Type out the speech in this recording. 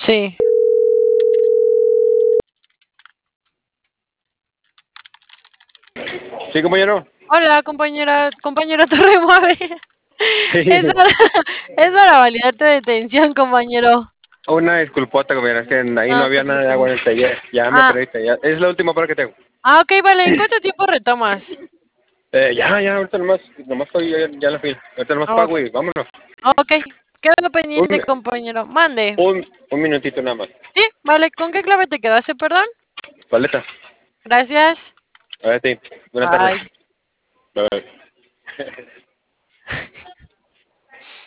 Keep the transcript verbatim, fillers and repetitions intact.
Sí. Sí, compañero. Hola, compañera, compañero Torre Muave. Es Sí. para, es para validar tu detención, compañero. Una disculpota, compañero, es que ahí no No te había nada de agua en el preocupes. taller. Ya me Ah, perdiste, ya. Es la última prueba que tengo. ah, ok, vale. ¿En cuánto tiempo retomas? Eh, ya, ya, ahorita nomás, nomás estoy ya, ya en la fila. Ahorita nomás Oh, pago y vámonos. ok, quedo Un, pendiente, compañero. Mande. un, un minutito nada más. Sí, vale. ¿Con qué clave te quedaste, perdón? Paleta, Gracias. a ver, sí. Buenas tardes. Bye. Bye, bye.